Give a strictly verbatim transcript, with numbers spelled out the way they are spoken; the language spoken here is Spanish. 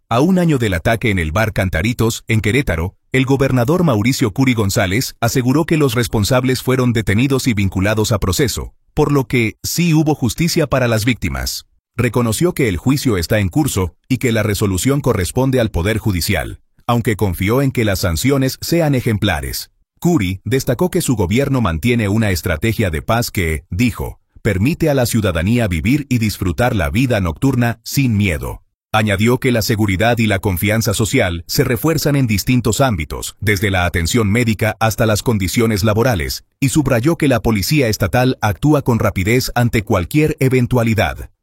A un año del ataque en el bar Cantaritos, en Querétaro, el gobernador Mauricio Curi González aseguró que los responsables fueron detenidos y vinculados a proceso, por lo que sí hubo justicia para las víctimas. Reconoció que el juicio está en curso y que la resolución corresponde al Poder Judicial, aunque confió en que las sanciones sean ejemplares. Curi destacó que su gobierno mantiene una estrategia de paz que, dijo, permite a la ciudadanía vivir y disfrutar la vida nocturna sin miedo. Añadió que la seguridad y la confianza social se refuerzan en distintos ámbitos, desde la atención médica hasta las condiciones laborales, y subrayó que la Policía Estatal actúa con rapidez ante cualquier eventualidad.